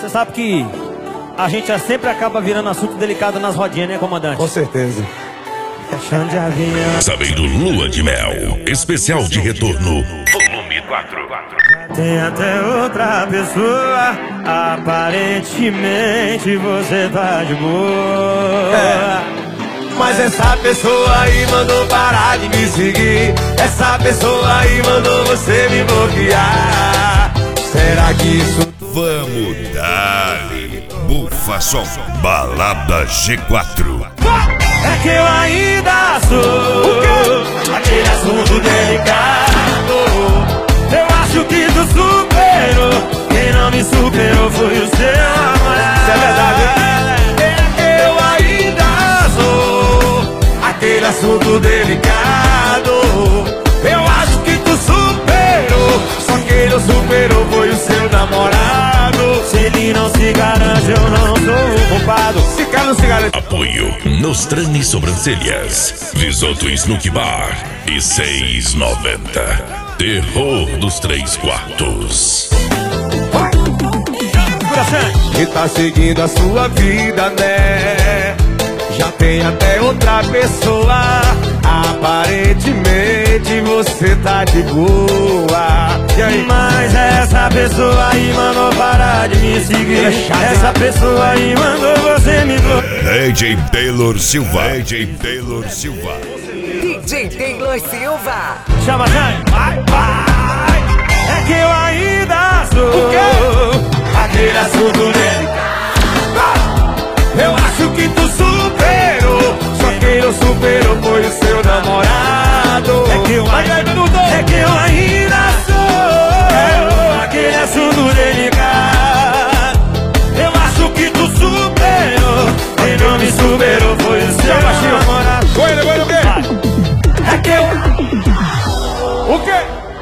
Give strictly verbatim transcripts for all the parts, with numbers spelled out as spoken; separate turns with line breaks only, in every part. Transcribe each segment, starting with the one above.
Você sabe que a gente sempre acaba virando assunto delicado nas rodinhas, né, comandante?
Com certeza.
Chão de avião.
Sabeiro Lua de Mel, especial de retorno, volume quatro.
Tem até outra pessoa, aparentemente você tá de boa.
É. Mas essa pessoa aí mandou parar de me seguir. Essa pessoa aí mandou você me bloquear. Será que isso...
Vamos dar-lhe Bufa Som, Balada G quatro.
É que eu ainda sou aquele assunto delicado. Eu acho que tu superou. Quem não me superou foi o seu namorado.
Isso é verdade, hein? É que eu ainda sou aquele assunto delicado. Eu acho que tu superou. Só quem não superou foi o seu namorado.
Se ele não se garante, eu não sou o culpado.
Se cara não se garante.
Apoio Nostrani Sobrancelhas, Visoto Snook Bar e seis e noventa. Terror dos Três Quartos.
E tá seguindo a sua vida, né? Já tem até outra pessoa. Aparentemente você tá de boa. E aí?
Mas essa pessoa aí mandou parar de me seguir.
É chato,
essa pessoa aí mandou você me bloquear.
D J Taylor Silva. D J Taylor Silva.
D J Taylor Silva.
Chama, Jane. Vai, vai. É que eu ainda sou
O quê?
aquele assunto delicado.
Eu acho que tu superou. Só quem não superou foi o seu namorado.
É que eu ainda, é que eu ainda sou aquele assunto delicado. Eu acho que tu superou. Quem não me superou foi o seu namorado.
Foi ele, foi ele o quê?
É que eu...
O quê?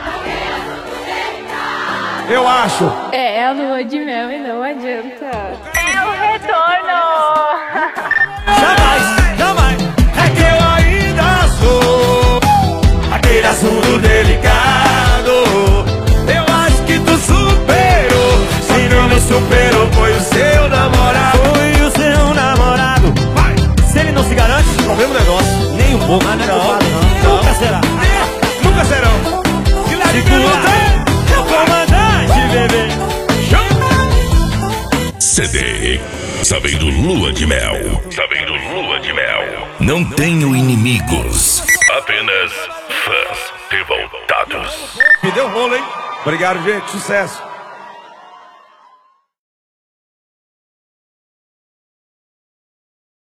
Eu acho.
É a lua de mel e não adianta.
É o retorno!
Jamais, jamais.
É que eu ainda sou
Aquele assunto delicado.
Eu acho que tu superou.
Quem não me superou
Foi o seu namorado.
foi o seu namorado.
Vai.
Se ele não se garante,
É o mesmo negócio.
nem um pouco.
Ah, não.
não.
Não.
Nunca será.
Nunca serão. Que lá de
Segura. O comandante, bebê.
C D Sabeiro Lua de Mel. Sabeiro Lua de Mel. Não tenho inimigos, apenas fãs revoltados.
Me deu rolo, hein? Obrigado, gente. Sucesso.